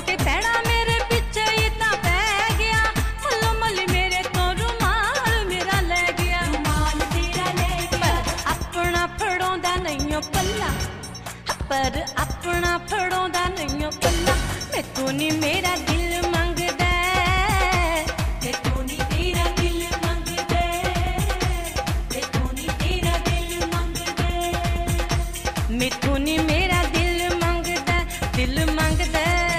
के पैड़ा मेरे पीछे इतना पै गया, मल्लो मल्ली मेरे तो रुमाल मेरा ले गया, रुमाल तेरा ले गया। अपना फड़ोंदा नहीं पल्ला, पर अपना फड़ोंदा नहीं पल्ला, मैथों नी मेरा दिल मंगदा, मैथों नी तेरा दिल मंगदा, मैथों नी तेरा दिल मंगदा, मैथों नी मेरा दिल मंगदा, दिल मंगदा।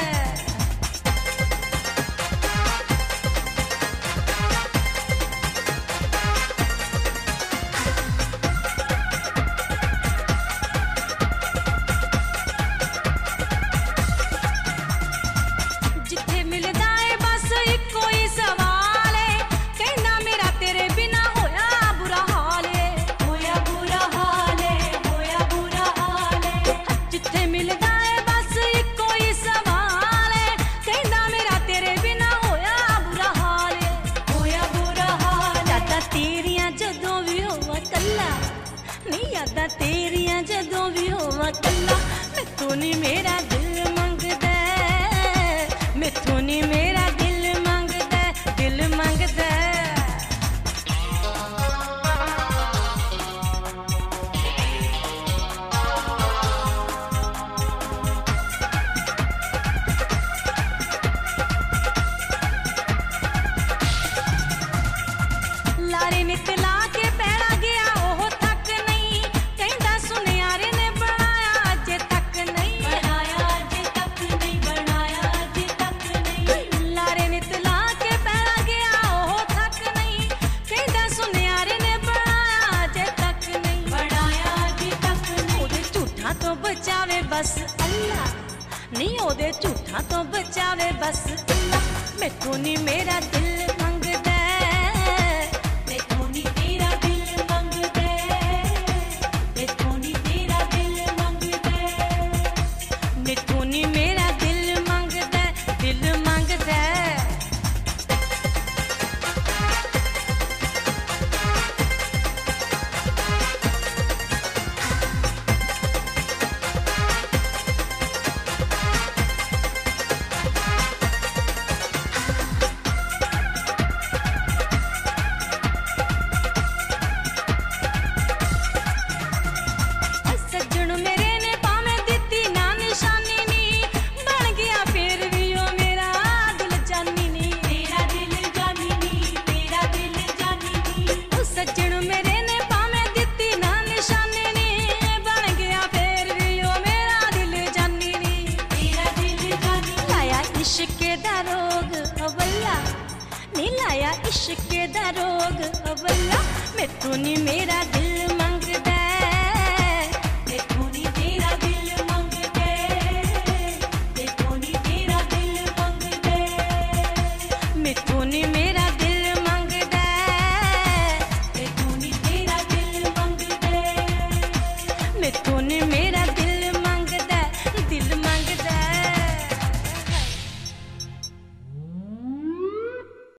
जिथे मिलदा है बस इको ही सवाल है, कहना मेरा तेरे बिना होया बुरा हाल है, होया बुरा हाल है, होया बुरा हाल है। जिथे मिलदा है बस इको ही सवाल है, कहना मेरा तेरे बिना होया बुरा हाल है, होया बुरा हाल। यादां तेरियां जदों भी होवा कल्ला, नी यादां तेरियां जदों भी होवा कल्ला, मैथों नी मेरा दिल मंगदा, मैथों नी मेरा दिल मंगदा, दिल मंगदा। लारे नित ला के पैड़ा गया ओह थक नहीं, कहंदा सुनियारे ने बनाया अजे तक नहीं, बनाया अजे तक नहीं, बनाया अजे तक नहीं। लारे नित ला के पैड़ा गया ओह थक नहीं, कहंदा सुनियारे ने बनाया अजे तक नहीं, बनाया अजे तक नहीं। ओदे झूठा तो बचावे बस अल्लाह, नहीं ओदे झूठा तो बचावे बस अल्लाह, मैथों नी मेरा दिल मंगदा, मैथों नी तेरा दिल मंगदा, मैथों नी तेरा दिल मंगदा, मैथों नी मेरा दिल मंगदा, दिल मंगदा। सज्जन मेरे ने भावें दित्ती ना निशानी नी, बन गया फिर भी ओ मेरा दिल जानी नी, तेरा दिल जानी नी, तेरा दिल जानी नी। ओ सज्जन मेरे ने भावें दित्ती ना निशानी नी, बन गया फिर भी ओ मेरा दिल जानी नी, तेरा दिल जानी। लाया इश्क दा रोग अवल्ला, नी लाया इश्क दा रोग अवल्ला, मैथों नी मेरा दिल